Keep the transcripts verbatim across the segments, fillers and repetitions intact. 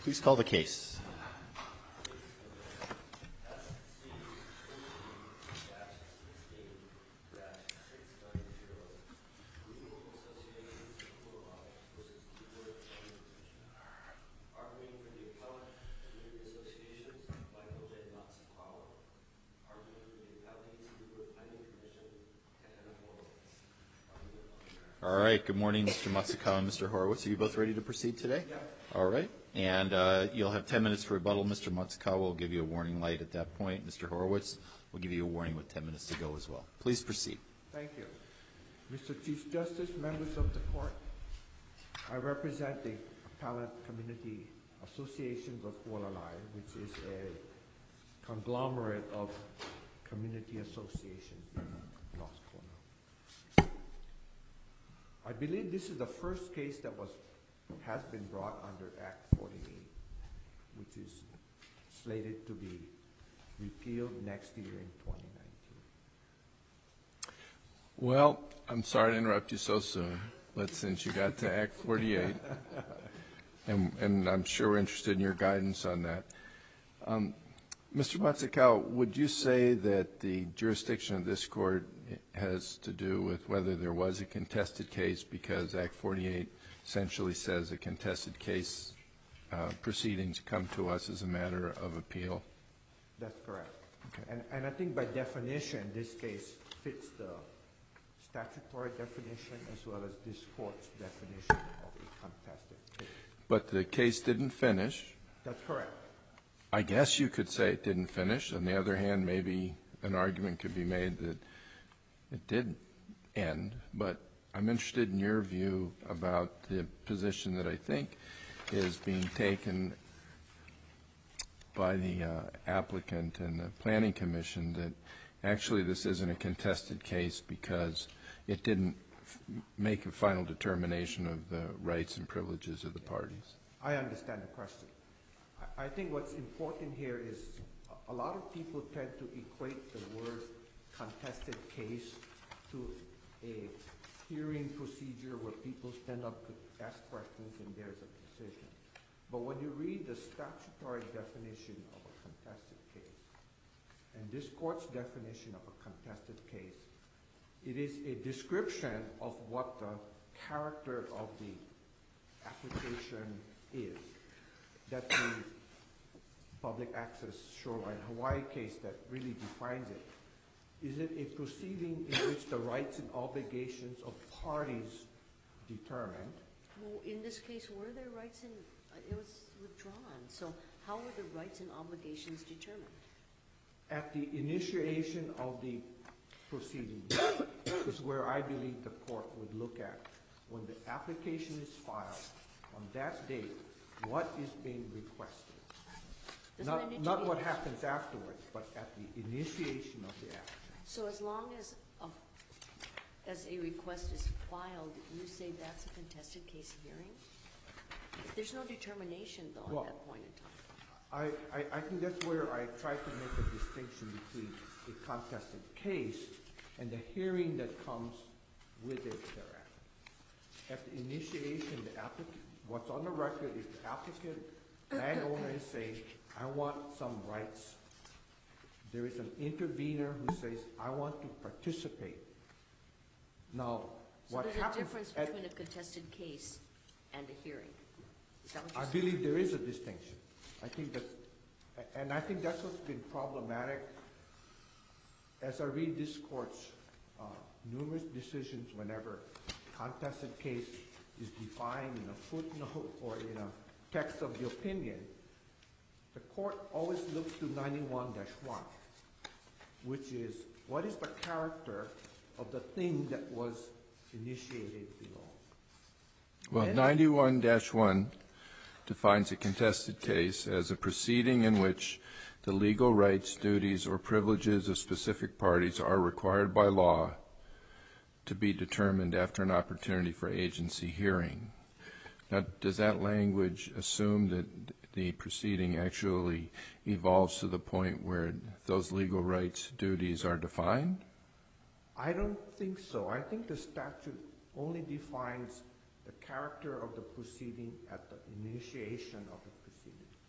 Please call the case. All right. Good morning, Mister Matsukawa and Mister Horowitz. Are you both ready to proceed today? Yeah. All right. And uh, you'll have ten minutes for rebuttal. Mister Matsukawa will give you a warning light at that point. Mister Horowitz will give you a warning with ten minutes to go as well. Please proceed. Thank you. Mister Chief Justice, members of the court, I represent the Appellant Community Associations of Hualalai, which is a conglomerate of community associations in North Kona. I believe this is the first case that was has been brought under Act forty-eight, which is slated to be repealed next year in twenty nineteen. Well, I'm sorry to interrupt you so soon, but since you got to Act forty-eight, and, and I'm sure we're interested in your guidance on that. Um, Mister Matsukawa, would you say that the jurisdiction of this court has to do with whether there was a contested case, because Act forty-eight essentially says a contested case uh, proceedings come to us as a matter of appeal? That's correct. Okay. And, and I think by definition, this case fits the statutory definition as well as this court's definition of a contested case. But the case didn't finish. That's correct. I guess you could say it didn't finish. On the other hand, maybe an argument could be made that it did end. But I'm interested in your view about the position that I think is being taken by the uh, applicant and the Planning Commission that actually this isn't a contested case because it didn't f make a final determination of the rights and privileges of the parties. I understand the question. I, I think what's important here is a, a lot of people tend to equate the word contested case to a hearing procedure where people stand up to ask questions and there's a decision. But when you read the statutory definition of a contested case, and this court's definition of a contested case, it is a description of what the character of the application is. That's the public access shoreline Hawaii case that really defines it. Is it a proceeding in which the rights and obligations of parties determined? Well, in this case, were there rights and uh, it was withdrawn. So how were the rights and obligations determined? At the initiation of the proceeding is where I believe the court would look at when the application is filed on that date, what is being requested. Doesn't it need Not, to not be- what happens afterwards, but at the initiation of the action. So as long as a, as a request is filed, you say that's a contested case hearing? There's no determination, though, Well, at that point in time. I, I, I think that's where I try to make a distinction between a contested case and the hearing that comes with it thereafter. At the initiation, the applicant, what's on the record is the applicant, landowner is saying, I want some rights. There is an intervener who says, I want to participate. Now, So what there's a happens difference at- between a contested case and a hearing. Is that what you're I saying? believe there is a distinction. I think that, and I think that's what's been problematic. As I read this court's uh, numerous decisions, whenever contested case is defined in a footnote or in a text of the opinion, the court always looks to ninety-one dash one, which is what is the character of the thing that was initiated below. Well, Then- ninety-one dash one defines a contested case as a proceeding in which the legal rights, duties, or privileges of specific parties are required by law to be determined after an opportunity for agency hearing. Now, does that language assume that the proceeding actually evolves to the point where those legal rights, duties are defined? I don't think so. I think the statute only defines the character of the proceeding at the initiation of the proceeding.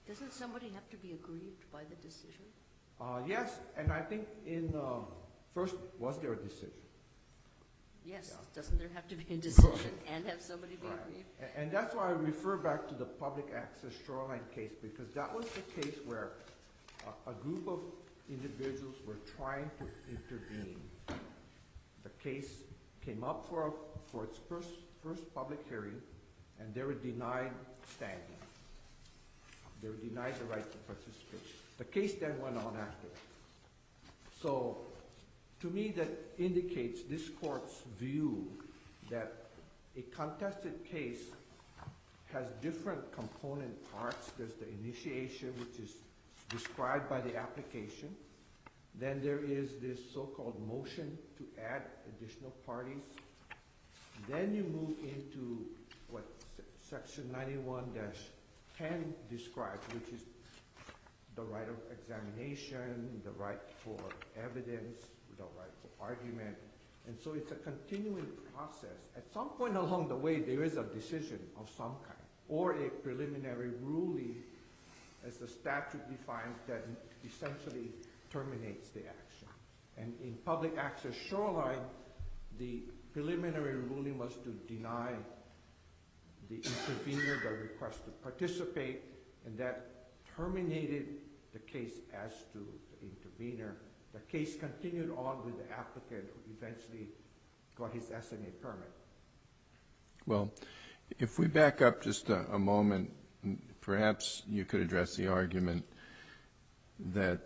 Doesn't somebody have to be aggrieved by the decision? Uh, yes, and I think in, uh, first, was there a decision? Yes, Yeah. doesn't there have to be a decision and have somebody be Right. aggrieved? A- And that's why I refer back to the public access shoreline case, because that was the case where a, a group of individuals were trying to intervene. The case came up for, for its first, first public hearing, and they were denied standing. They were denied the right to participate. The case then went on after that. So, to me, that indicates this court's view that a contested case has different component parts. There's the initiation, which is described by the application. Then there is this so-called motion to add additional parties. Then you move into what se- section ninety-one dash ten describes, which is the right of examination, the right for evidence, the right for argument. And so it's a continuing process. At some point along the way, there is a decision of some kind, or a preliminary ruling, as the statute defines, that essentially terminates the action. And in public access shoreline, the preliminary ruling was to deny the intervener the request to participate, and that terminated the case as to the intervener. The case continued on with the applicant, who eventually got his S N A permit. Well, if we back up just a, a moment, perhaps you could address the argument that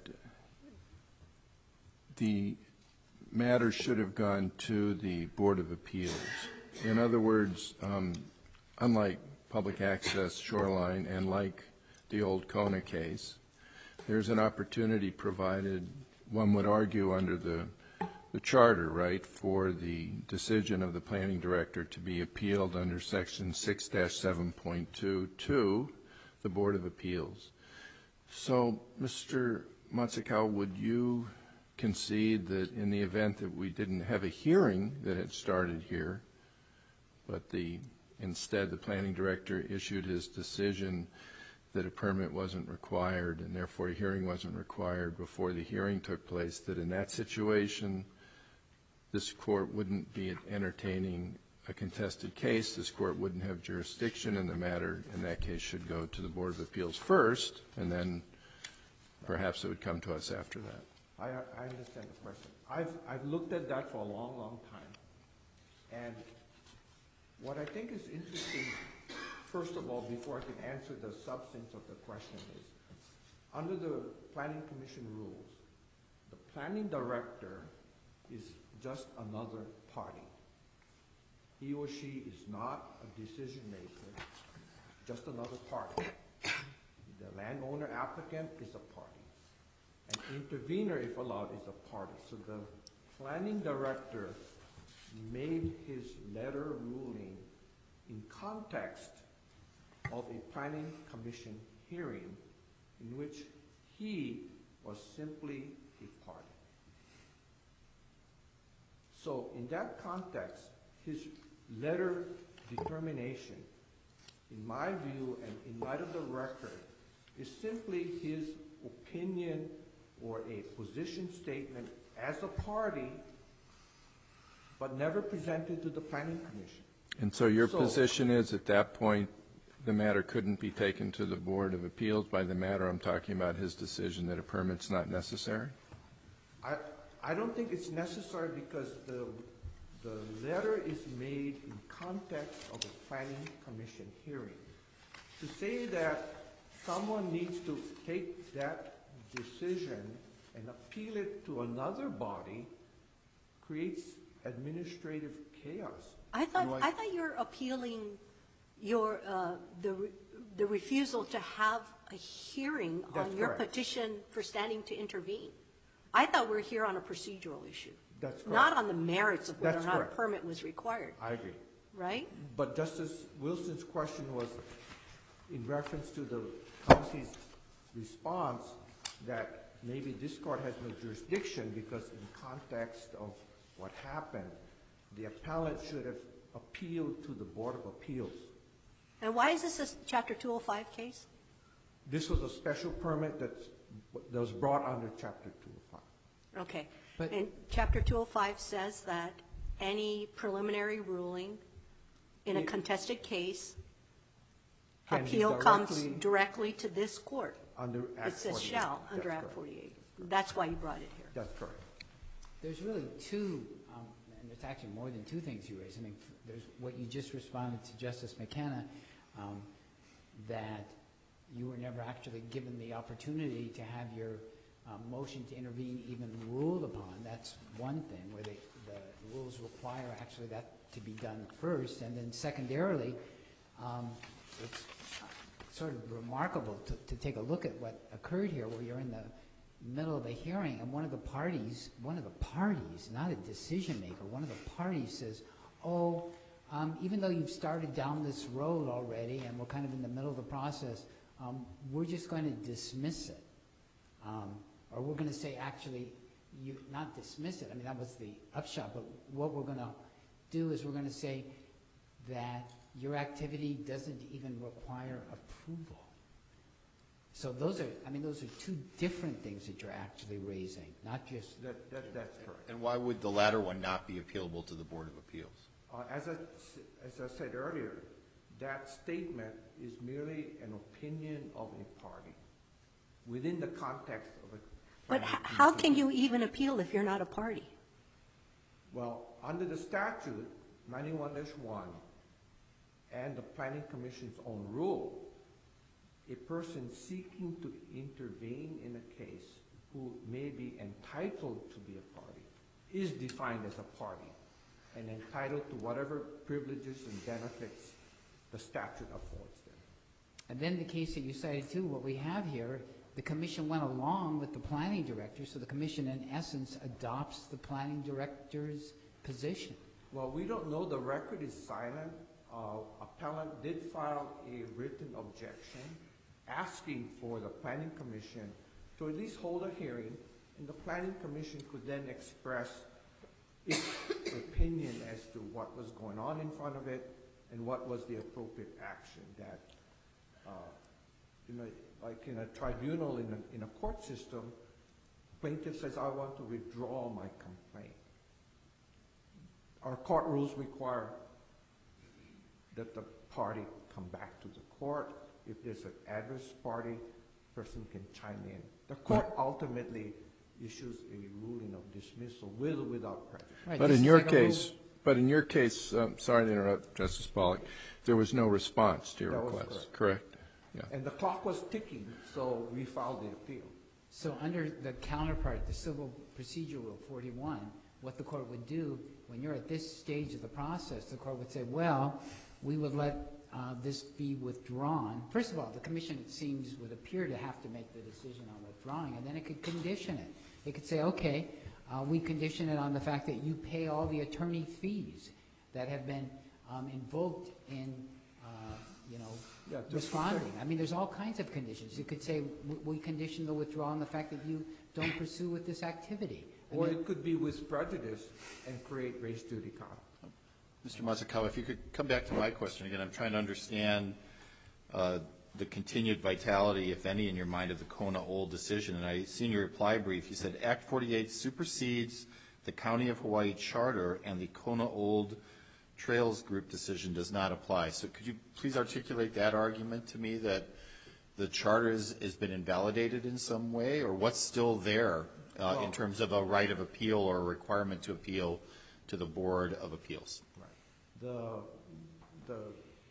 the matter should have gone to the Board of Appeals. In other words, um, unlike public access shoreline and like the old Kona case, there's an opportunity provided, one would argue, under the, the charter, right, for the decision of the planning director to be appealed under section six dash seven point two to the Board of Appeals. So, Mister Matsukawa, would you concede that in the event that we didn't have a hearing that had started here, but the instead the planning director issued his decision that a permit wasn't required and therefore a hearing wasn't required before the hearing took place, that in that situation this court wouldn't be entertaining a contested case, this court wouldn't have jurisdiction, and the matter in that case should go to the Board of Appeals first, and then perhaps it would come to us after that? I, I understand the question. I've, I've looked at that for a long, long time. And what I think is interesting, first of all, before I can answer the substance of the question, is under the Planning Commission rules, the planning director is just another party. He or she is not a decision maker, just another party. The landowner applicant is a party. An intervener, if allowed, is a party. So the planning director made his letter ruling in context of a planning commission hearing in which he was simply a party. So in that context, his letter determination, in my view and in light of the record, is simply his opinion or a position statement as a party, but never presented to the Planning Commission. And so your So- position is at that point the matter couldn't be taken to the Board of Appeals. By the matter, I'm talking about his decision that a permit's not necessary? I, I don't think it's necessary because the, the letter is made in context of a Planning Commission hearing. To say that someone needs to take that decision and appeal it to another body creates administrative chaos. I thought, Do I thought you were appealing your, uh, the, re- the refusal to have a hearing That's on your correct. petition for standing to intervene. I thought we're here on a procedural issue. That's Not correct. on the merits of whether or That's not a correct. permit was required, I agree. right? But Justice Wilson's question was in reference to the county's response that maybe this court has no jurisdiction because in context of what happened, the appellate should have appealed to the Board of Appeals. And why is this a Chapter two oh five case? This was a special permit that's, that was brought under Chapter two oh five. Okay. But- And Chapter two oh five says that any preliminary ruling in a It- contested case, Can be appeal comes directly directly to this court. Under Act It says forty-eight. shall, under That's Act correct. forty-eight. That's why you brought it here. That's correct. There's really two, um, and there's actually more than two things you raised. I mean, f- there's what you just responded to Justice McKenna, um, that you were never actually given the opportunity to have your um, motion to intervene even ruled upon. That's one thing, where they, the rules require actually that to be done first. And then secondarily, um, it's sort of remarkable to, to take a look at what occurred here, where you're in the middle of a hearing, and one of the parties, one of the parties, not a decision maker, one of the parties says, oh, um, even though you've started down this road already and we're kind of in the middle of the process, um, we're just going to dismiss it. Um, or we're going to say, actually, you not dismiss it. I mean, that was the upshot, but what we're going to do is we're going to say that your activity doesn't even require approval. So those are, I mean, those are two different things that you're actually raising, not just. That, that, that's correct. And why would the latter one not be appealable to the Board of Appeals? Uh, as I, s- as I said earlier, that statement is merely an opinion of a party within the context of a. But planning h- how commission. can you even appeal if you're not a party? Well, under the statute, ninety-one dash one, and the planning commission's own rule, a person seeking to intervene in a case who may be entitled to be a party is defined as a party and entitled to whatever privileges and benefits the statute affords them. And then the case that you cited too, what we have here, the commission went along with the planning director, so the commission in essence adopts the planning director's position. Well, we don't know. The record is silent. Uh, appellant did file a written objection asking for the planning commission to at least hold a hearing, and the planning commission could then express its opinion as to what was going on in front of it and what was the appropriate action that, uh, you know, like in a tribunal in a, in a court system, plaintiff says, I want to withdraw my complaint. Our court rules require that the party come back to the court. If there's an adverse party, person can chime in. The court ultimately issues a ruling of dismissal with or without prejudice. Right, But this in is your like a rule- case, but in your case, um, sorry to interrupt, Justice Pollack, there was no response to your That was request, correct? Yeah. And the clock was ticking, so we filed the appeal. So under the counterpart, the Civil Procedure Rule forty-one, what the court would do, when you're at this stage of the process, the court would say, well, we would let uh, this be withdrawn. First of all, the commission, it seems, would appear to have to make the decision on withdrawing, and then it could condition it. It could say, okay, uh, we condition it on the fact that you pay all the attorney fees that have been um, invoked in, uh, you know, Yeah, just- responding. I mean, there's all kinds of conditions. You could say, we, we condition the withdrawal on the fact that you don't pursue with this activity. I Or mean, it could be with prejudice and create res judicata. Mister Matsukawa, if you could come back to my question again. I'm trying to understand uh, the continued vitality, if any, in your mind of the Kona Old decision. And I see in your reply brief, you said Act forty-eight supersedes the County of Hawaii Charter and the Kona Old Trails Group decision does not apply. So could you please articulate that argument to me, that the charter has, has been invalidated in some way, or what's still there uh, in Well- terms of a right of appeal or a requirement to appeal to the Board of Appeals? The, the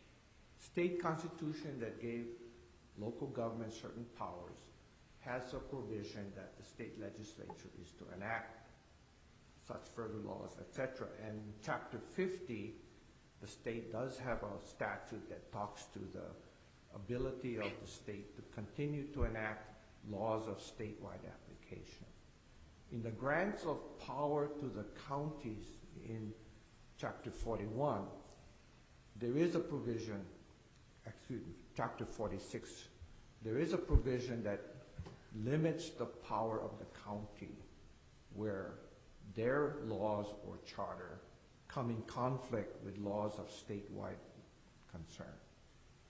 state constitution that gave local government certain powers has a provision that the state legislature is to enact such further laws, et cetera. And chapter fifty, the state does have a statute that talks to the ability of the state to continue to enact laws of statewide application. In the grants of power to the counties in chapter forty-one, there is a provision, excuse me, chapter forty-six, there is a provision that limits the power of the county where their laws or charter come in conflict with laws of statewide concern.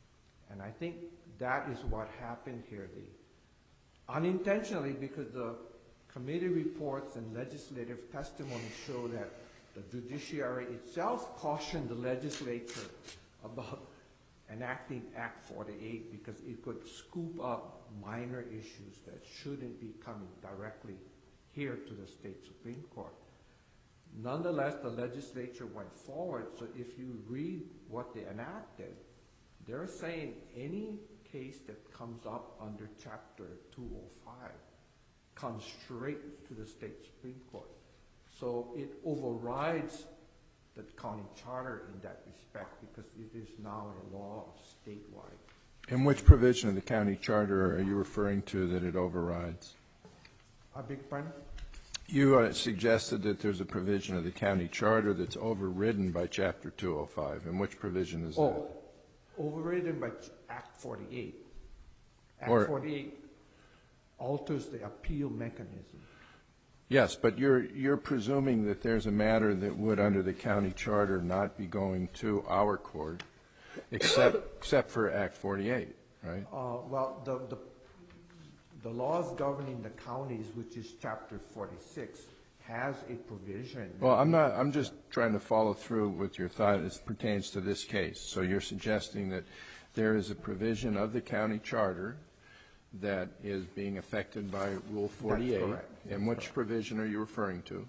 And I think that is what happened here. The, unintentionally, because the committee reports and legislative testimony show that the judiciary itself cautioned the legislature about enacting Act forty-eight because it could scoop up minor issues that shouldn't be coming directly here to the state Supreme Court. Nonetheless, the legislature went forward, so if you read what they enacted, they're saying any case that comes up under Chapter two oh five comes straight to the state Supreme Court. So it overrides the county charter in that respect because it is now a law statewide. And which provision of the county charter are you referring to that it overrides? I beg your pardon? You uh, suggested that there's a provision of the county charter that's overridden by Chapter two oh five. And which provision is Oh, overridden by Act forty-eight. Act Or- forty-eight alters the appeal mechanism. that? Yes, but you're, you're presuming that there's a matter that would, under the county charter, not be going to our court, except, except for Act forty-eight, right? Uh, well, the, the, the laws governing the counties, which is Chapter forty-six, has a provision. Well, I'm not, I'm just trying to follow through with your thought as pertains to this case. So you're suggesting that there is a provision of the county charter that is being affected by Rule forty-eight. correct. And That's which correct. provision are you referring to?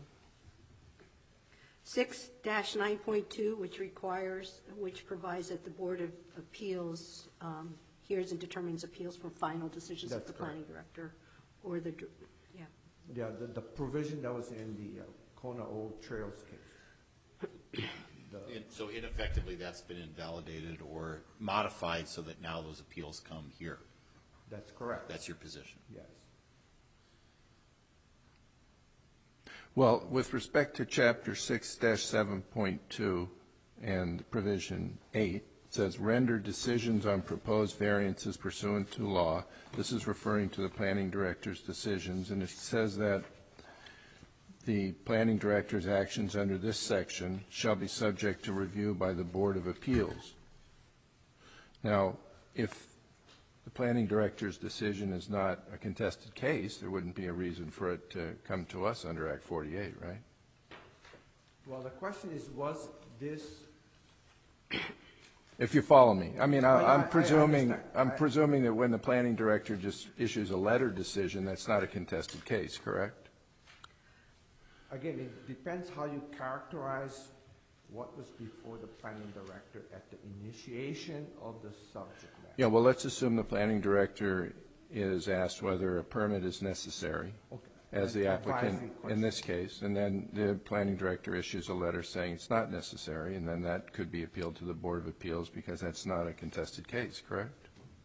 Six dash nine point two, which requires, which provides that the Board of Appeals um, hears and determines appeals from final decisions of That's the planning director or the, dir- yeah. Yeah, the, the provision that was in the uh, Kona Old Trails case. The- In- So ineffectively, that's been invalidated or modified so that now those appeals come here. That's correct. That's your position. Yes. Well, with respect to Chapter six dash seven point two and Provision eight, it says render decisions on proposed variances pursuant to law. This is referring to the planning director's decisions, and it says that the planning director's actions under this section shall be subject to review by the Board of Appeals. Now, if the planning director's decision is not a contested case, there wouldn't be a reason for it to come to us under Act forty-eight, right? Well, the question is, was this, If you follow me. I mean, I- I- I- I'm I presuming, understand. I'm I- presuming that when the planning director just issues a letter decision, that's not a contested case, correct? again, it depends how you characterize what was before the planning director at the initiation of the subject matter. Yeah, well, let's assume the planning director is asked whether a permit is necessary Okay. as the An applicant advisory in question. this case, and then the planning director issues a letter saying it's not necessary, and then that could be appealed to the Board of Appeals because that's not a contested case, correct?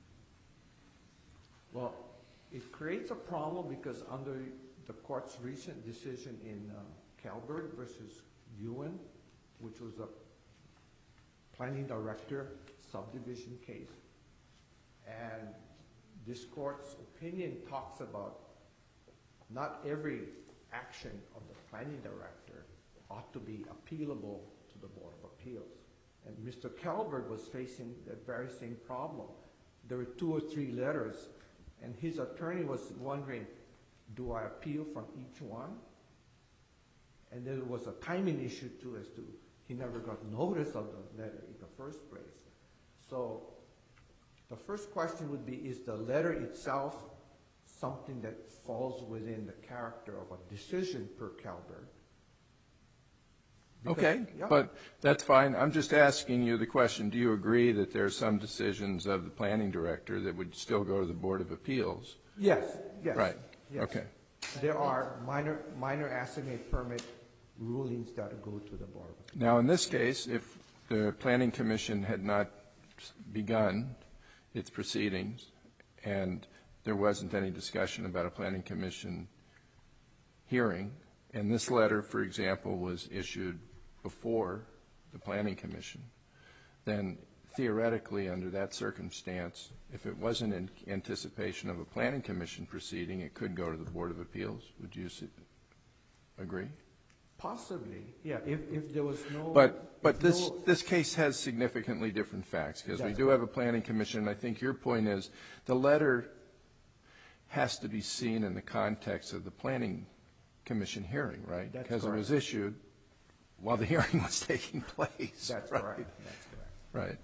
Well, it creates a problem because under the court's recent decision in uh, Calvert versus Ewan, which was a planning director subdivision case, and this court's opinion talks about not every action of the planning director ought to be appealable to the Board of Appeals. And Mister Calvert was facing that very same problem. There were two or three letters, and his attorney was wondering, do I appeal from each one? And there was a timing issue too as to he never got notice of the letter in the first place. So the first question would be, is the letter itself something that falls within the character of a decision per Calvert? Because- Okay, yeah. but that's fine. I'm just asking you the question, do you agree that there are some decisions of the planning director that would still go to the Board of Appeals? Yes, yes. Right, yes. okay. There are minor, minor estimate permit rulings that go to the Board of Appeals. Now, in this case, if the Planning Commission had not begun its proceedings and there wasn't any discussion about a Planning Commission hearing, and this letter, for example, was issued before the Planning Commission, then theoretically, under that circumstance, if it wasn't in anticipation of a Planning Commission proceeding, it could go to the Board of Appeals. Would you s- agree? Possibly, yeah, if, if there was no. But, but if this, no- this case has significantly different facts, because we That's do have a planning commission. I think your point is, the letter has to be seen in the context of the planning commission hearing, right? That's Because it was correct. issued while the hearing was taking place. That's right? correct, that's correct. Right.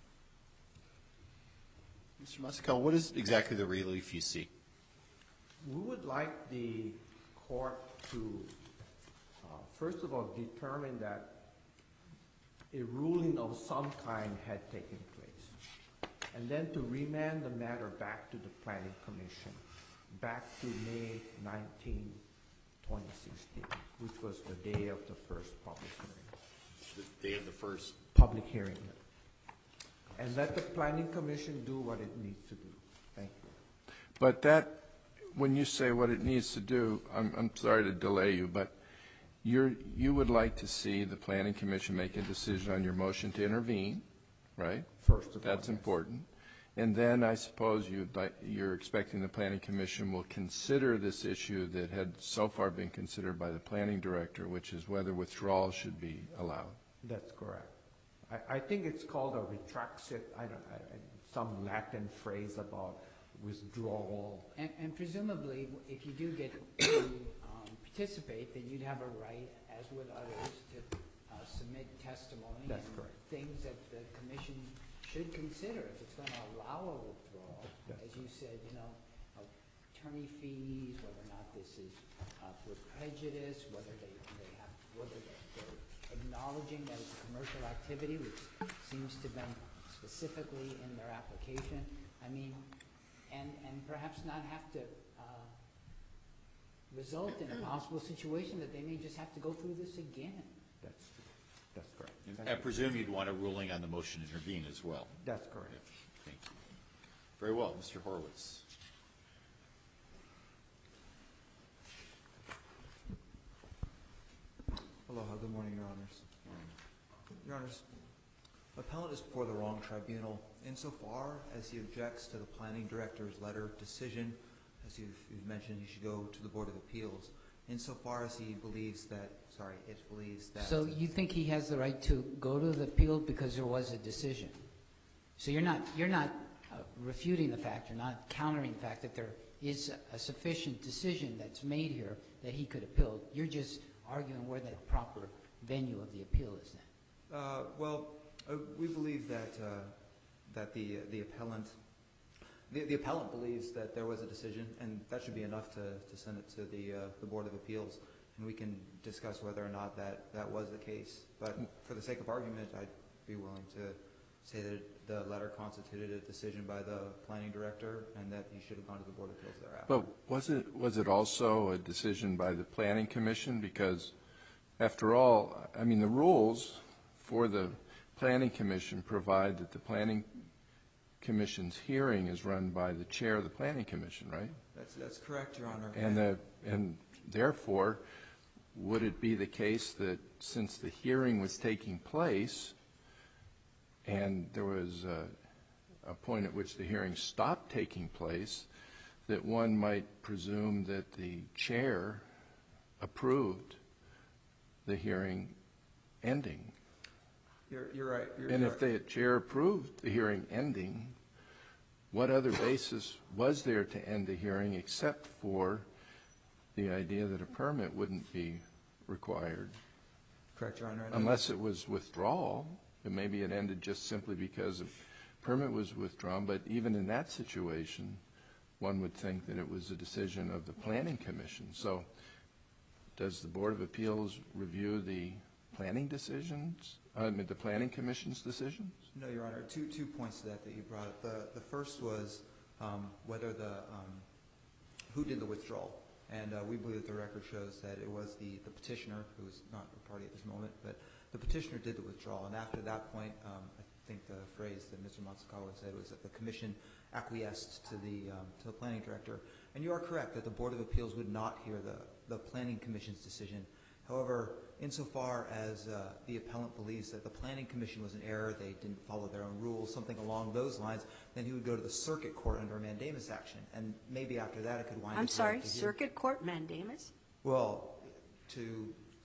Mister Matsukawa, what is exactly the relief you seek? We would like the court to, uh, first of all, determine that a ruling of some kind had taken place, and then to remand the matter back to the planning commission, back to May nineteenth, twenty sixteen, which was the day of the first public hearing. The day of the first. Public hearing. And let the planning commission do what it needs to do. Thank you. But that, when you say what it needs to do, I'm, I'm sorry to delay you, but you're, you would like to see the planning commission make a decision on your motion to intervene, right? First of all, That's yes. important. And then I suppose you'd like, you're expecting the planning commission will consider this issue that had so far been considered by the planning director, which is whether withdrawal should be allowed. That's correct. I, I think it's called a retraxit, I don't, I, I- some Latin phrase about withdrawal. And, and presumably, if you do get to um, participate, then you'd have a right, as with others, to uh, submit testimony. That's and correct. Things that the commission should consider if it's going to allow a withdrawal. That's As you said, you know, attorney fees, whether or not this is uh, for prejudice, whether they, they have, whether they're they're acknowledging that it's a commercial activity, which seems to be specifically in their application. I mean, and, and perhaps not have to uh, result in a possible situation that they may just have to go through this again. That's, that's correct. I presume you'd want a ruling on the motion to intervene as well. That's correct. Thank you. Very well, Mister Horowitz. Aloha, good morning, Your Honors. Your Honors, appellant is before the wrong tribunal insofar as he objects to the planning director's letter decision. As you've, you've mentioned, he should go to the Board of Appeals. Insofar as he believes that, sorry, it believes that. So you think he has the right to go to the appeal because there was a decision? So you're not, you're not uh, refuting the fact, you're not countering the fact that there is a, a sufficient decision that's made here that he could appeal. You're just arguing where the proper venue of the appeal is then. Uh, well, uh, we believe that uh, that the the appellant, the, the appellant believes that there was a decision, and that should be enough to, to send it to the uh, the Board of Appeals, and we can discuss whether or not that that was the case. But for the sake of argument, I'd be willing to say that the letter constituted a decision by the planning director, and that he should have gone to the Board of Appeals thereafter. But was it, was it also a decision by the planning commission? Because after all, I mean, the rules for the planning commission provide that the planning commission's hearing is run by the chair of the planning commission, right? That's that's correct, Your Honor. And the, and therefore, would it be the case that since the hearing was taking place and there was a, a point at which the hearing stopped taking place, that one might presume that the chair approved the hearing ending? You're, you're right. You're, And you're if the chair approved the hearing ending, what other basis was there to end the hearing except for the idea that a permit wouldn't be required? correct, Your Honor. And Unless it was withdrawal, and maybe it ended just simply because a permit was withdrawn, but even in that situation, one would think that it was a decision of the planning commission. So does the Board of Appeals review the planning decisions, I mean, the planning commission's decisions? No, Your Honor. Two two points to that that you brought up. The the first was um, whether the um, who did the withdrawal, and uh, we believe that the record shows that it was the the petitioner, who is not a party at this moment, but the petitioner did the withdrawal. And after that point, um, I think the phrase that Mister Matsukawa said was that the commission acquiesced to the um, to the planning director. And you are correct that the Board of Appeals would not hear the the planning commission's decision. However, insofar as uh, the appellant believes that the planning commission was in error, they didn't follow their own rules, something along those lines, then he would go to the circuit court under a mandamus action, and maybe after that it could wind I'm its way sorry, to here. circuit court mandamus? Well, to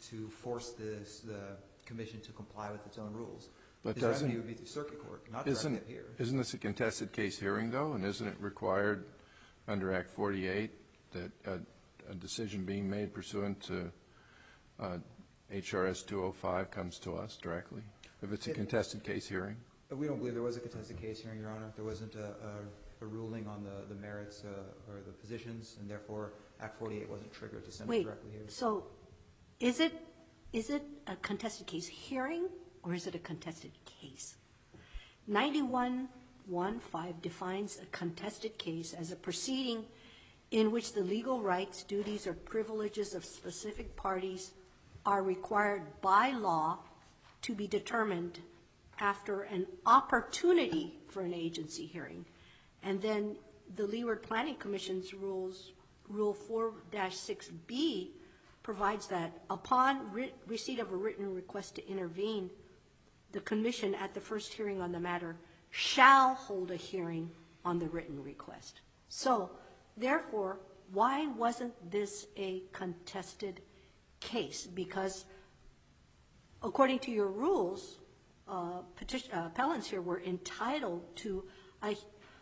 to force this, the commission to comply with its own rules. But His remedy doesn't- would be through circuit court, not directly Isn't, up here. isn't this a contested case hearing, though? And isn't it required under Act forty-eight that a, a decision being made pursuant to uh, H R S two oh five comes to us directly, if it's a It- contested case hearing? We don't believe there was a contested case hearing, Your Honor. There wasn't a, a, a ruling on the, the merits uh, or the positions, and therefore Act forty-eight wasn't triggered to send it Wait, directly here. so is it, is it a contested case hearing or is it a contested case? ninety-one fifteen defines a contested case as a proceeding in which the legal rights, duties, or privileges of specific parties are required by law to be determined after an opportunity for an agency hearing. And then the Leeward Planning Commission's rules, Rule four dash six B, provides that upon re- receipt of a written request to intervene, the commission at the first hearing on the matter shall hold a hearing on the written request. So, therefore, why wasn't this a contested case? Because according to your rules, uh, petition, uh, appellants here were entitled to a,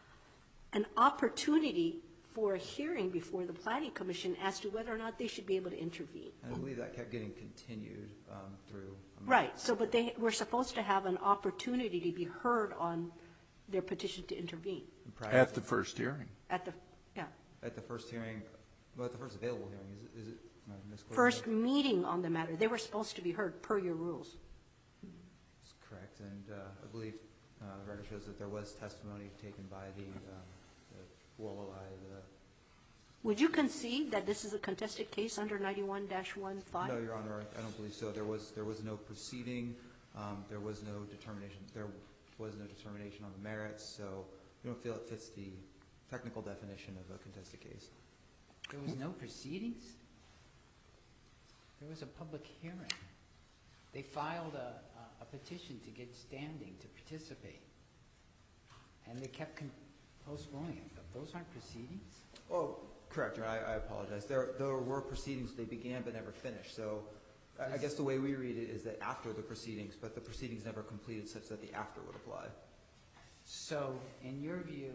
an opportunity for a hearing before the Planning Commission as to whether or not they should be able to intervene. And I believe that kept getting continued um, through. I mean, Right, so, but they were supposed to have an opportunity to be heard on their petition to intervene prior At to- the first hearing. at the, yeah, At the first hearing, well, at the first available hearing, is it, is it, am I misquoting first that? meeting on the matter. They were supposed to be heard per your rules. That's correct, and uh, I believe uh, the record shows that there was testimony taken by the, um, the Walleye, the Would you concede that this is a contested case under ninety-one dash one five? No, Your Honor, I don't believe so. There was, there was no proceeding, um, there was no determination, there was no determination on the merits, so we don't feel it fits the technical definition of a contested case. There was no proceedings? There was a public hearing. They filed a, a petition to get standing to participate, and they kept con- postponing it. Those aren't proceedings? Oh, correct, Your Honor, I, I apologize. There, there were proceedings, they began but never finished, so I, I guess the way we read it is that after the proceedings, but the proceedings never completed such that the after would apply. So, in your view,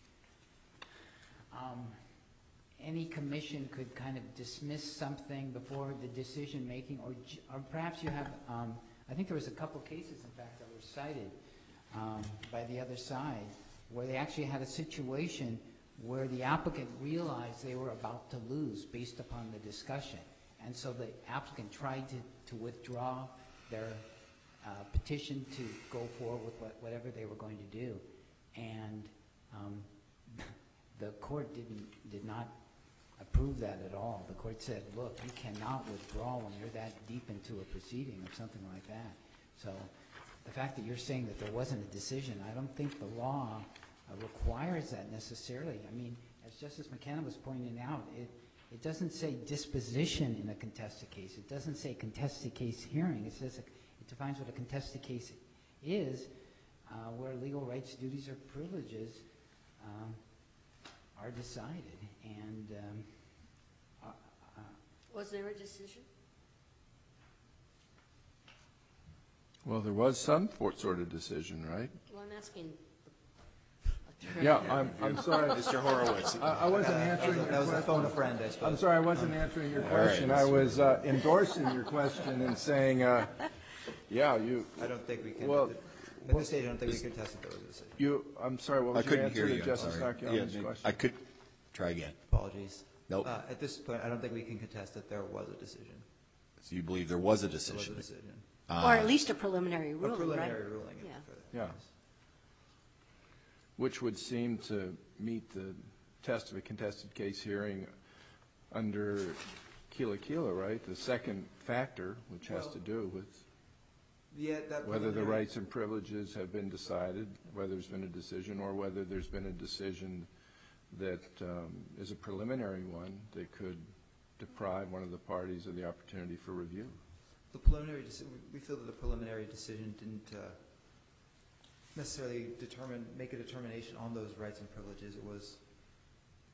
um, any commission could kind of dismiss something before the decision-making, or, j- or perhaps you have, um, I think there was a couple cases, in fact, that were cited um, by the other side, where they actually had a situation where the applicant realized they were about to lose based upon the discussion. And so the applicant tried to, to withdraw their uh, petition to go forward with what, whatever they were going to do. And um, the court didn't, did not approve that at all. The court said, look, you cannot withdraw when you're that deep into a proceeding or something like that. So the fact that you're saying that there wasn't a decision, I don't think the law uh, requires that necessarily. I mean, as Justice McKenna was pointing out, it, it doesn't say disposition in a contested case. It doesn't say contested case hearing. It says it defines what a contested case is, uh, where legal rights, duties, or privileges um, are decided. And um, uh, uh, Was there a decision? Well, there was some for- sort of decision, right? Well, I'm asking. Yeah, I'm, I'm sorry. Mister Horowitz. I, I wasn't That answering was, your that was a phone a question. friend, I suppose. I'm sorry, I wasn't answering your right, question. I was uh, endorsing your question and saying, uh, yeah, you, I don't think we can, Well, at this stage, I don't think we can test that there was a decision. you, I'm sorry, what I was your couldn't answer hear to you, I'm Justice sorry. Nakayama's Yeah, question? I could, try again. Apologies. Nope. Uh, At this point, I don't think we can contest that there was a decision. So you believe there was a There was a decision? decision. Or at least a preliminary A ruling, right? preliminary ruling. Yeah. for- Yeah. Which would seem to meet the test of a contested case hearing under Kila Kila, right? The second factor, which has to do with Yeah, that whether the preliminary- rights and privileges have been decided, whether there's been a decision, or whether there's been a decision that um, is a preliminary one that could deprive one of the parties of the opportunity for review. The preliminary, deci- we feel that the preliminary decision didn't uh, necessarily determine, make a determination on those rights and privileges. It was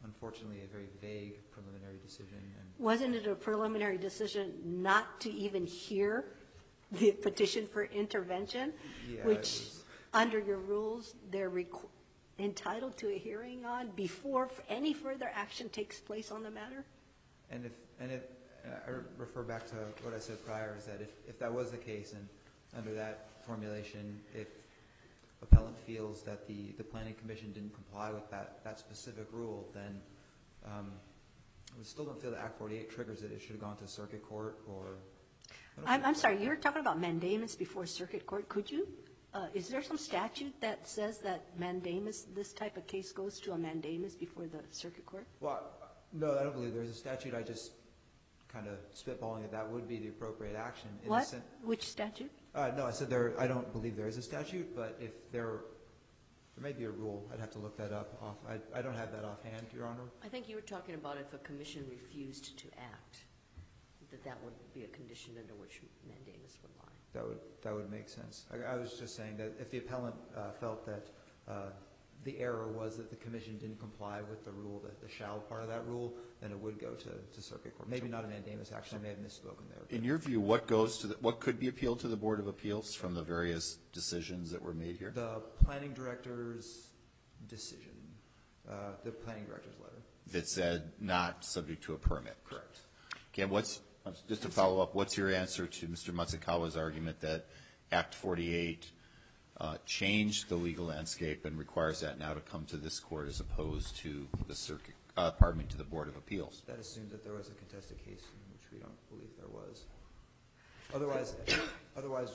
unfortunately a very vague preliminary decision. And Wasn't it a preliminary decision not to even hear the petition for intervention? Yeah, it Which, was- under your rules, they're requ- entitled to a hearing on before f- any further action takes place on the matter? And if, and if, I refer back to what I said prior, is that if, if that was the case, and under that formulation, if appellant feels that the, the planning commission didn't comply with that, that specific rule, then um, we still don't feel that Act forty-eight triggers it. It should have gone to circuit court or. I don't I'm, feel- I'm sorry, you were talking about mandamus before circuit court. Could you, uh, is there some statute that says that mandamus, this type of case goes to a mandamus before the circuit court? Well, no, I don't believe there's a statute. I just kind of spitballing that that would be the appropriate action. in the What? sen- Which statute? Uh, no, I said there, I don't believe there is a statute, but if there, there may be a rule. I'd have to look that up off. I, I don't have that offhand, Your Honor. I think you were talking about if a commission refused to act, that that would be a condition under which mandamus would lie. That would, that would make sense. I, I was just saying that if the appellant uh, felt that uh, the error was that the commission didn't comply with the rule, the, the shall part of that rule, then it would go to, to circuit court. Maybe not a mandamus action. I may have misspoken there. In your view, what goes to the, what could be appealed to the Board of Appeals from the various decisions that were made here? The planning director's decision, uh, the planning director's letter. That said not subject to a permit? Correct. Again, what's, just to follow up, what's your answer to Mister Matsukawa's argument that Act forty-eight uh, changed the legal landscape and requires that now to come to this court as opposed to the circuit, uh, pardon me, to the Board of Appeals? That assumes that there was a contested case, in which we don't believe there was. Otherwise, otherwise,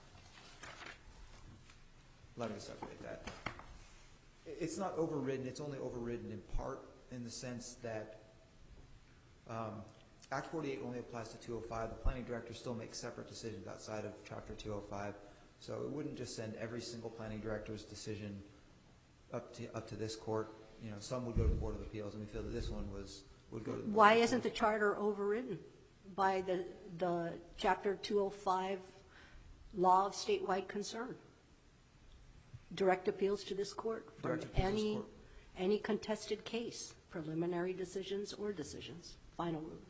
let me separate that. I- It's not overridden. It's only overridden in part, in the sense that um, Act forty-eight only applies to two oh five. The planning director still makes separate decisions outside of Chapter two oh five. So it wouldn't just send every single planning director's decision up to up to this court. You know, some would go to the Board of Appeals, and we feel that this one was would go to the Board Why of isn't the Appeals. charter overridden by the, the Chapter two oh five law of statewide concern? Direct appeals to this court from Direct appeals to this any, court. any contested case, preliminary decisions or decisions, final rulings.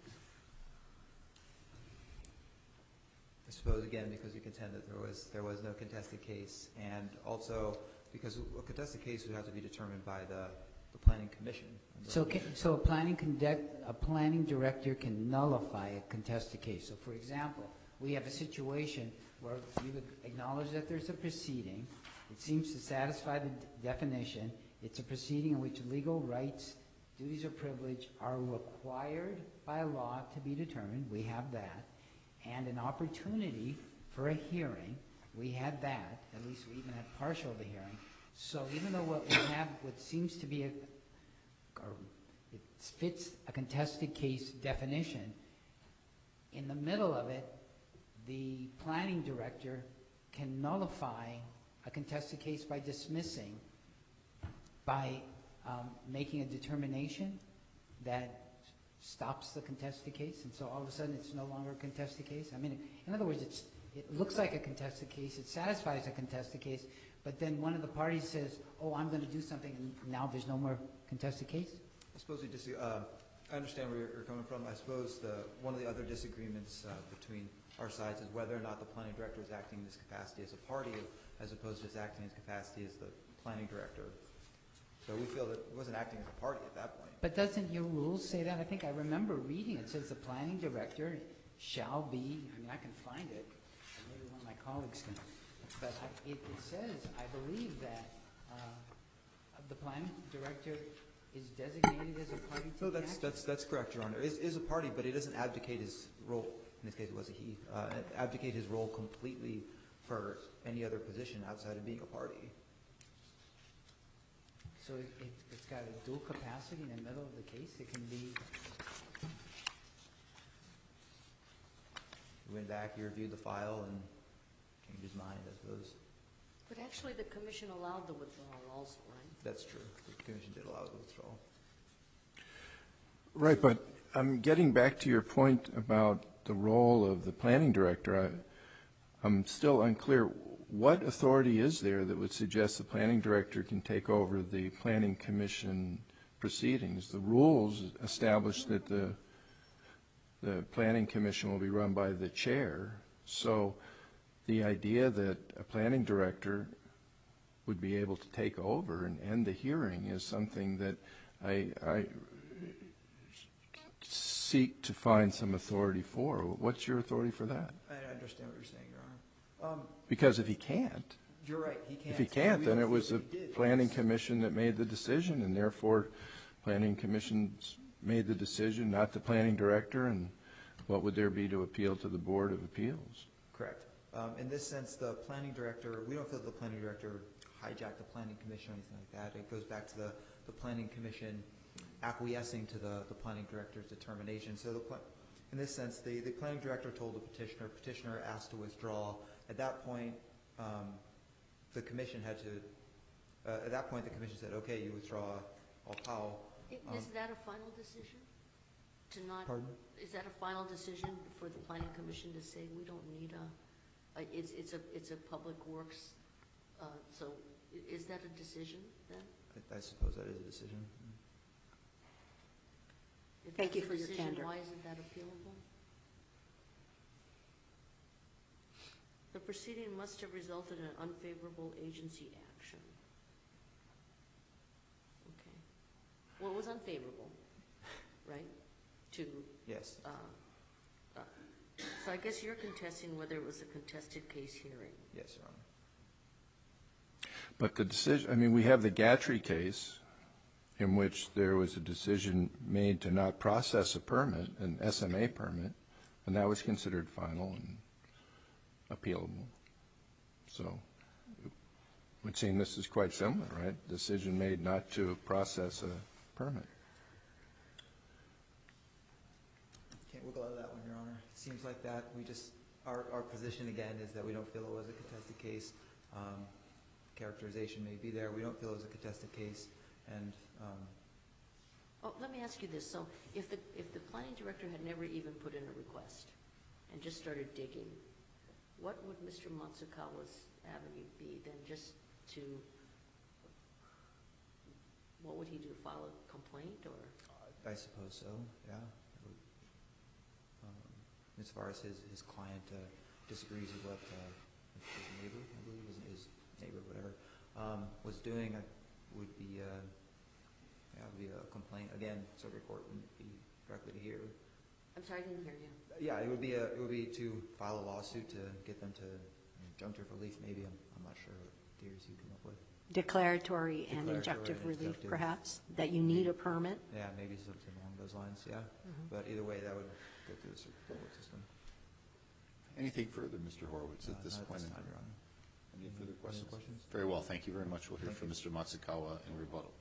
I suppose, again, because you contend that there was there was no contested case, and also because a contested case would have to be determined by the, the planning commission. So, can, so a planning conduct, a planning director can nullify a contested case. So, for example, we have a situation where you acknowledge that there's a proceeding. It seems to satisfy the d- definition. It's a proceeding in which legal rights, duties, or privilege are required by law to be determined. We have that. And an opportunity for a hearing. We had that. At least we even had partial of the hearing. So even though what we have, what seems to be a, or it fits a contested case definition, in the middle of it, the planning director can nullify a contested case by dismissing, by um, making a determination that stops the contested case, and so all of a sudden it's no longer a contested case. I mean, in other words, it's, it looks like a contested case, it satisfies a contested case, but then one of the parties says, oh, I'm going to do something, and now there's no more contested case? I suppose we dis- uh, I understand where you're you're coming from. I suppose the, one of the other disagreements uh, between our sides is whether or not the planning director is acting in this capacity as a party as opposed to just acting in his capacity as the planning director. So we feel that it wasn't acting as a party at that point. But doesn't your rules say that? I think I remember reading it. It says the planning director shall be, I mean, I can find it, or maybe one of my colleagues can, but I, it, it says, I believe that uh, the planning director is designated as a party to No, the that's, action. that's, that's correct, Your Honor. Is is a party, but he doesn't abdicate his role, in this case it was a he, uh, abdicate his role completely for any other position outside of being a party. So it, it, it's got a dual capacity in the middle of the case. It can be, He went back, he reviewed the file, and changed his mind, I suppose. But actually, the commission allowed the withdrawal also, right? That's true. The commission did allow the withdrawal. Right, but I'm getting back to your point about the role of the planning director. I, I'm still unclear. What authority is there that would suggest the planning director can take over the planning commission proceedings. The rules establish that the the planning commission will be run by the chair. So the idea that a planning director would be able to take over and end the hearing is something that I, I seek to find some authority for. What's your authority for that? I understand what you're saying, Your Honor. Um, Because if he can't, You're right, he can't. if he can't, We then don't it feel was the that he did. planning commission that made the decision, and therefore planning commissions made the decision, not the planning director, and what would there be to appeal to the Board of Appeals? Correct. Um, in this sense, the planning director, we don't feel the planning director hijacked the planning commission or anything like that. It goes back to the, the planning commission acquiescing to the, the planning director's determination. So the, pla- in this sense, the, the planning director told the petitioner, petitioner asked to withdraw. At that point, um, the commission had to, uh, at that point, the commission said, okay, you withdraw, I'll pow. I- Um, Is that a final decision? To not, Pardon? is that a final decision for the planning commission to say, we don't need a, a- it's, it's a, it's a public works, uh, so i- is that a decision then? I, I suppose that is a decision. If Thank that's you a for your decision, candor. why isn't that appealable? The proceeding must have resulted in unfavorable agency action. Okay. Well, it was unfavorable, right, to, Yes. uh, uh, so I guess you're contesting whether it was a contested case hearing. Yes, Your Honor. But the decision, I mean, we have the Gatry case in which there was a decision made to not process a permit, an S M A permit, and that was considered final and appealable. So it would seem this is quite similar, right? Decision made not to process a permit. Can't wiggle out of that one, Your Honor. Seems like that. We just, our, our position again is that we don't feel it was a contested case. Um, characterization may be there. We don't feel it was a contested case. And, um, Oh, let me ask you this, so if the, if the planning director had never even put in a request and just started digging, what would Mister Matsukawa's avenue be then, just to, what would he do, file a complaint, or? I suppose so, yeah. It would, um, as far as his, his client uh, disagrees with what uh, his neighbor, I believe, his, his neighbor, whatever, um, was doing, uh, would be, uh, yeah, would be a complaint. Again, circuit court wouldn't be directly to hear. I'm sorry, I didn't hear you. Yeah, it would be a, it would be to file a lawsuit to get them to injunctive relief. Maybe I'm, I'm not sure what theories you come up with. Declaratory and Declaratory injunctive and relief, injunctive. perhaps, that you need a permit? Yeah, maybe something along those lines. Yeah, but either way, that would go through the circuit court system. Anything further, Mister Horowitz, at Uh, this not point? in time, time? Your Honor. Any Any further other questions? questions? Very well, thank you very much. We'll hear Thank from you. Mister Matsukawa in rebuttal.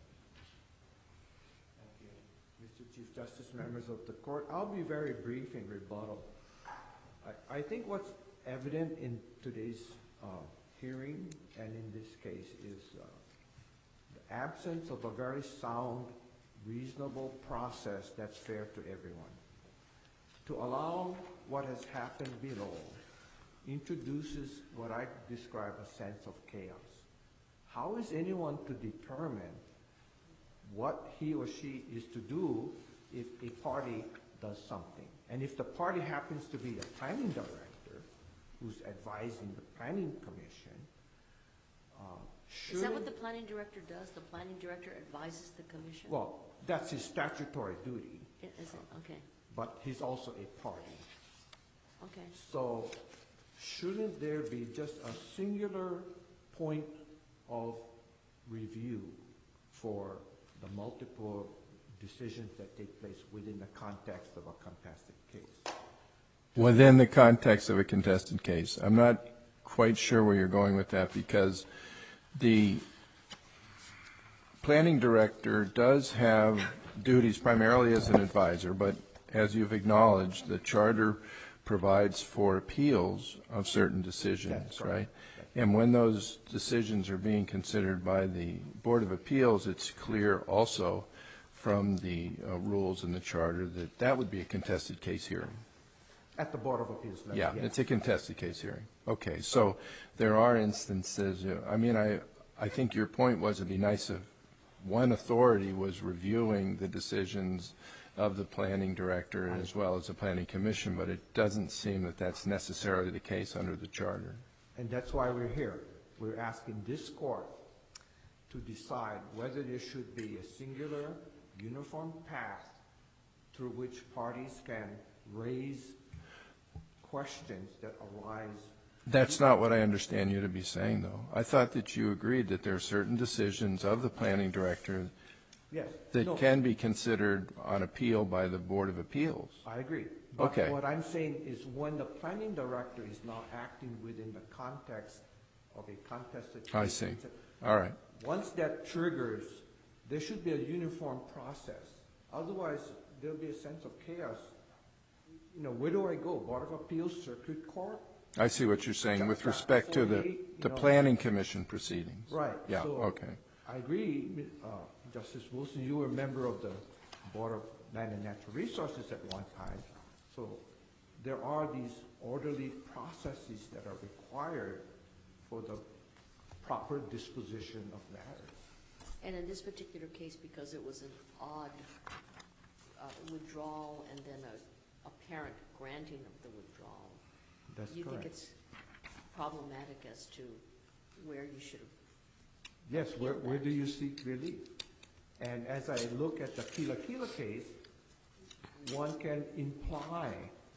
Thank you. Mister Chief Justice, members of the court, I'll be very brief in rebuttal. I, I think what's evident in today's uh, hearing and in this case is uh, the absence of a very sound, reasonable process that's fair to everyone. To allow what has happened below introduces what I describe a sense of chaos. How is anyone to determine what he or she is to do if a party does something? And if the party happens to be the planning director who's advising the planning commission, uh, Is that what shouldn't- the planning director does? The planning director advises the commission? Well, that's his statutory duty, I- Is it, okay, but he's also a party. okay. So shouldn't there be just a singular point of review for the multiple decisions that take place within the context of a contested case? Within the context of a contested case. I'm not quite sure where you're going with that, because the planning director does have duties primarily as an advisor, but as you've acknowledged, the charter provides for appeals of certain decisions, That's correct. right? And when those decisions are being considered by the Board of Appeals, it's clear also from the uh, rules in the charter that that would be a contested case hearing. At the Board of Appeals level, Yeah, yes. it's a contested case hearing. Okay, so there are instances, uh, I mean, I, I think your point was it'd be nice if one authority was reviewing the decisions of the planning director as well as the planning commission, but it doesn't seem that that's necessarily the case under the charter. And that's why we're here. We're asking this court to decide whether there should be a singular, uniform path through which parties can raise questions that arise. That's not what I understand you to be saying, though. I thought that you agreed that there are certain decisions of the planning director Yes. that No, can be considered on appeal by the Board of Appeals. I agree. But Okay. what I'm saying is when the planning director is not acting within the context of a contested case. I see. All right. Once that triggers, there should be a uniform process. Otherwise, there'll be a sense of chaos. You know, where do I go? Board of Appeals, Circuit Court? I see what you're saying with respect to the, forty-eight, you the know. planning commission proceedings. Right. Yeah, So okay. I agree, uh, Justice Wilson, you were a member of the Board of Land and Natural Resources at one time. So there are these orderly processes that are required for the proper disposition of matters. And in this particular case, because it was an odd uh, withdrawal and then a apparent granting of the withdrawal, That's you correct. think it's problematic as to where you should have? Yes, where, appealed where that? do you seek relief? And as I look at the Kila Kila case, one can imply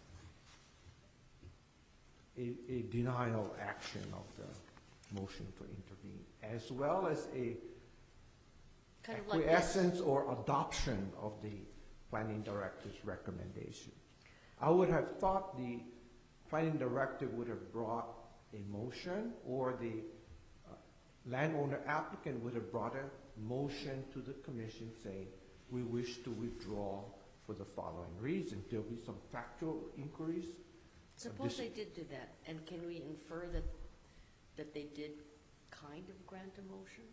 a, a denial action of the motion to intervene, as well as a Kind of like this. acquiescence or adoption of the planning director's recommendation. I would have thought the planning director would have brought a motion, or the uh, landowner applicant would have brought a motion to the commission saying, we wish to withdraw for the following reason. There'll be some factual inquiries. Suppose this- they did do that, and can we infer that, that they did kind of grant a motion?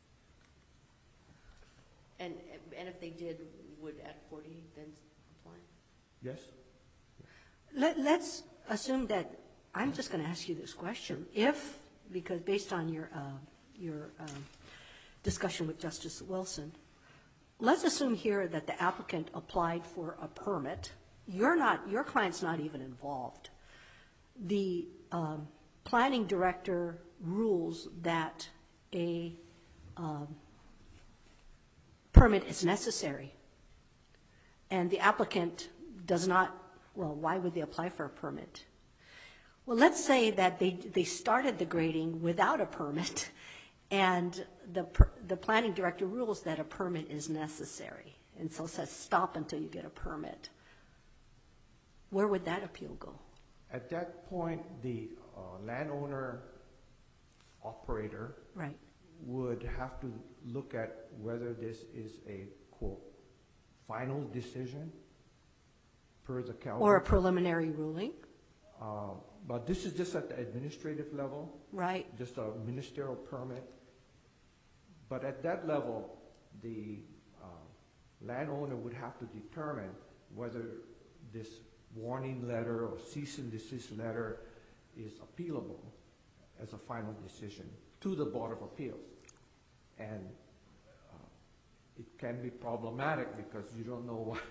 And, and if they did, would Act forty then apply? Yes? Let, let's assume that, I'm just going to ask you this question. If, because based on your, uh, your um, discussion with Justice Wilson, let's assume here that the applicant applied for a permit. You're not, your client's not even involved. The um, planning director rules that a um, permit is necessary, and the applicant does not, well, why would they apply for a permit? Well, let's say that they, they started the grading without a permit, and the, per- the planning director rules that a permit is necessary, and so says stop until you get a permit. Where would that appeal go? At that point, the uh, landowner operator Right. would have to look at whether this is a, quote, final decision per the Calvin. Or a preliminary ruling, Uh, But this is just at the administrative level, right? just a ministerial permit. But at that level, the uh, landowner would have to determine whether this warning letter or cease and desist letter is appealable as a final decision to the Board of Appeals. And uh, it can be problematic because you don't know what.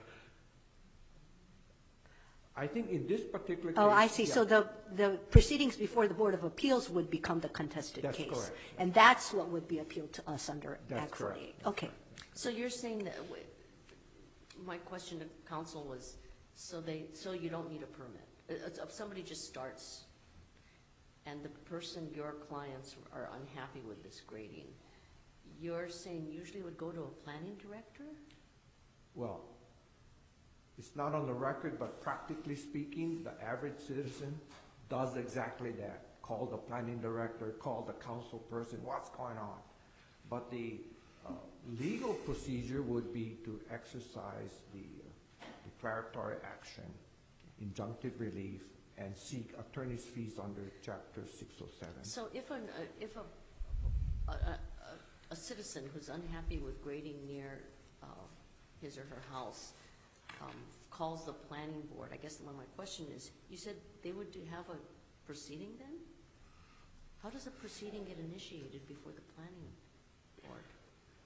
I think in this particular case. Oh, I see. yeah. So the, the proceedings before the Board of Appeals would become the contested That's case. correct. And that's what would be appealed to us under That's Act correct. forty-eight. Okay. So you're saying that, w- my question to council was, so they, so you don't need a permit? Uh, If somebody just starts, and the person, your clients, are unhappy with this grading, you're saying usually it would go to a planning director? Well, it's not on the record, but practically speaking, the average citizen does exactly that. Call the planning director, call the council person, what's going on? But the uh, legal procedure would be to exercise the uh, declaratory action, injunctive relief, and seek attorney's fees under chapter six oh seven. So if an, uh, if a, a, a, a citizen who's unhappy with grading near uh, his or her house um, calls the planning board, I guess one of my question is, you said they would do, have a proceeding then? How does a proceeding get initiated before the planning board?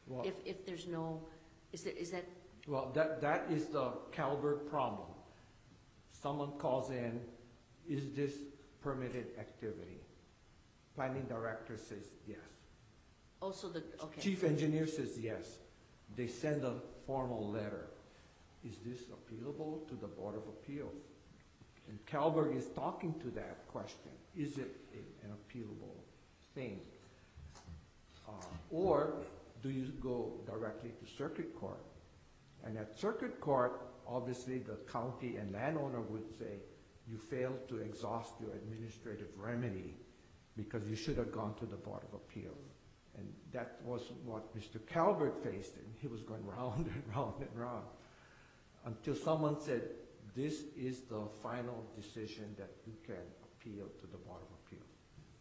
Well- If, if there's no, is there, is that, Well, that, that is the Calberg problem. Someone calls in, is this permitted activity? Planning director says yes. also the, okay. Chief engineer says yes. They send a formal letter. Is this appealable to the Board of Appeals? And Calberg is talking to that question. Is it a- an appealable thing? Uh, Or do you go directly to circuit court? And at circuit court, obviously, the county and landowner would say, you failed to exhaust your administrative remedy because you should have gone to the Board of Appeals. And that was what Mister Calvert faced, and he was going round and round and round until someone said, this is the final decision that you can appeal to the Board of Appeals.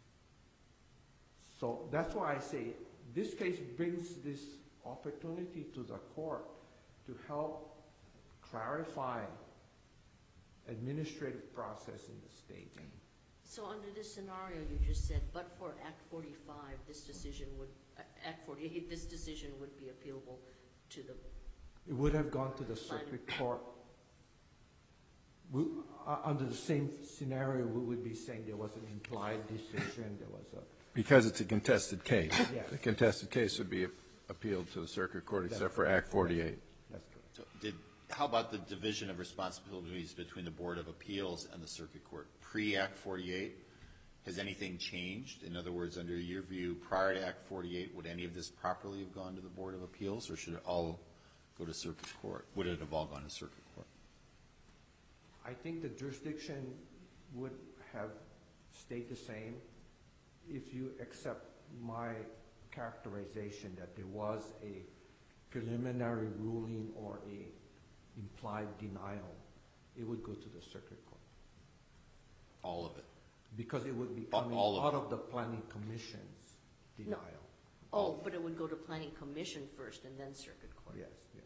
So that's why I say this case brings this opportunity to the court to help clarify administrative process in the state. So under this scenario, you just said, but for Act forty-five, this decision would, uh, Act forty-eight, this decision would be appealable to the, It would have gone to the circuit court. We, uh, under the same scenario, we would be saying there was an implied decision, there was a, Because it's a contested case. Yes. The contested case would be appealed to the circuit court except That's for Act forty-eight. that's correct. So did, how about the division of responsibilities between the Board of Appeals and the Circuit Court? Pre-Act forty-eight, has anything changed? In other words, under your view, prior to Act forty-eight, would any of this properly have gone to the Board of Appeals, or should it all go to Circuit Court? Would it have all gone to Circuit Court? I think the jurisdiction would have stayed the same if you accept my characterization that there was a preliminary ruling or a implied denial. It would go to the circuit court All of it? because it would be All- coming all of out it. of the planning commission's denial. oh, but it would go to planning commission first and then circuit court. Yes, yes.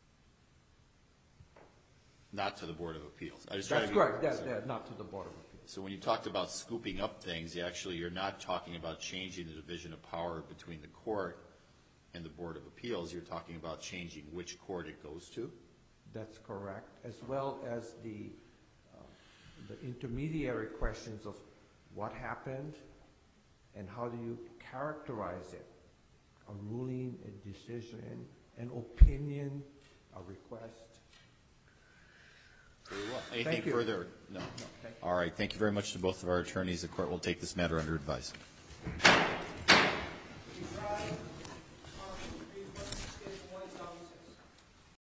Not to the Board of Appeals? I just try to That's be- correct, that, that, not to the Board of Appeals. So when you talked about scooping up things, you actually, you're not talking about changing the division of power between the court and the Board of Appeals. You're talking about changing which court it goes to? That's correct, as well as the, uh, the intermediary questions of what happened and how do you characterize it? A ruling, a decision, an opinion, a request. Very well. Thank Anything you. further? No. thank All right. Thank you very much to both of our attorneys. The court will take this matter under advisement.